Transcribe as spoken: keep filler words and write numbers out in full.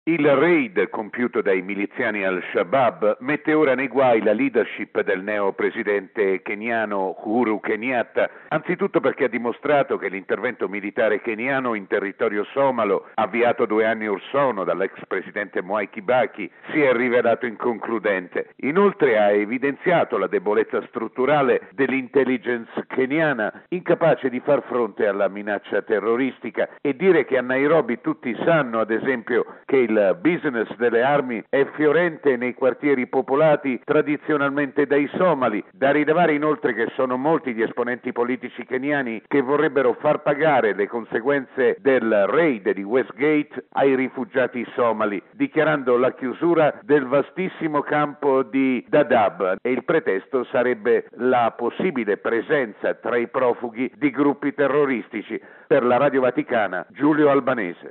Il raid compiuto dai miliziani al-Shabaab mette ora nei guai la leadership del neo-presidente keniano Uhuru Kenyatta, anzitutto perché ha dimostrato che l'intervento militare keniano in territorio somalo, avviato due anni or sono dall'ex presidente Mwai Kibaki, si è rivelato inconcludente. Inoltre ha evidenziato la debolezza strutturale dell'intelligence keniana, incapace di far fronte alla minaccia terroristica, e dire che a Nairobi tutti sanno, ad esempio, che il Il business delle armi è fiorente nei quartieri popolati tradizionalmente dai somali. Da rilevare inoltre che sono molti gli esponenti politici keniani che vorrebbero far pagare le conseguenze del raid di Westgate ai rifugiati somali, dichiarando la chiusura del vastissimo campo di Dadaab, e il pretesto sarebbe la possibile presenza tra i profughi di gruppi terroristici. Per la Radio Vaticana, Giulio Albanese.